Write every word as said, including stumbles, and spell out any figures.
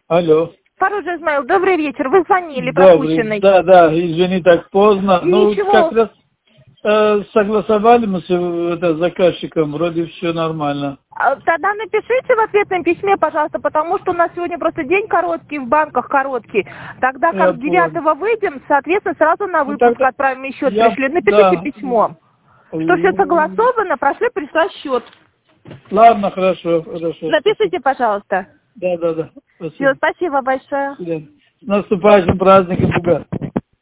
Алло. Фаруджа Измаил, добрый вечер. Вы звонили, Добрый. пропущенный. Да, да, извини, так поздно. Ничего. Ну, как раз э, согласовали мы с э, это, заказчиком, вроде все нормально. А, Тогда напишите в ответном письме, пожалуйста, потому что у нас сегодня просто день короткий, в банках короткий. Тогда Я как девятого выйдем, соответственно, сразу на Ну, выпуск тогда отправим и счет я- пришли. Напишите да. письмо, что все согласовано, прошли прислать счет. Ладно, хорошо, хорошо. Напишите, пожалуйста. Да, да, да. Все, Спасибо. спасибо большое. С наступающим праздником, Буга.